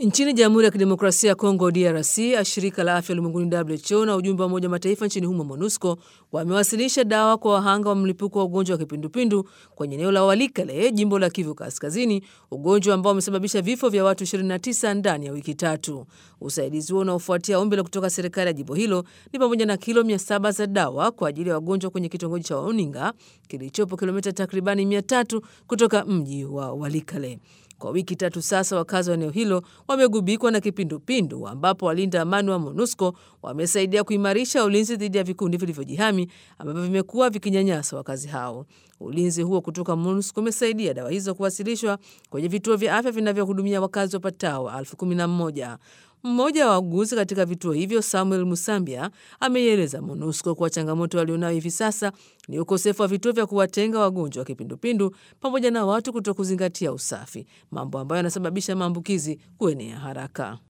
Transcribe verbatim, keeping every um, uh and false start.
Nchini Jamhuri ya Kidemokrasia ya Kongo D R C, shirika la afya ulimwenguni W H O na ujumbe wa Umoja wa Mataifa nchini humo MONUSCO wamewasilisha dawa kwa wahanga wa mlipuko wa ugonjwa wa kipindupindu kwenye eneo la Walikale, jimbo la Kivu Kaskazini, ugonjwa ambao umesababisha vifo vya watu ishirini na tisa ndani ya wiki tatu. Usaidizi huo unaofuatia ombi la kutoka serikali ya jimbo hilo ni pamoja na kilo mia saba za dawa kwa ajili ya wagonjwa kwenye kitongoji cha Oninga kilichopo kilomita takribani mia tatu kutoka mji wa Walikale. Kwa wiki tatu sasa, wakazi wa eneo hilo wamegubikwa na kipindupindu, ambapo walinda amani wa MONUSCO wamesaidia kuimarisha ulinzi dhidi ya vikundi vilivyojihami ambavyo vimekuwa vikinyanyasa wakazi hao. Ulinzi huo kutoka MONUSCO umesaidia dawa hizo kuwasilishwa kwenye vituo vya afya vinavyohudumia wakazi wapatao elfu kumi na moja. Mmoja wa wauguzi katika vituo hivyo, Samuel Musambia, ameieleza MONUSCO kuwa changamoto walionayo hivi sasa ni ukosefu wa vituo vya kuwatenga wagonjwa wa kipindupindu pamoja na watu kutokuzingatia usafi, mambo ambayo yanasababisha maambukizi kuenea haraka.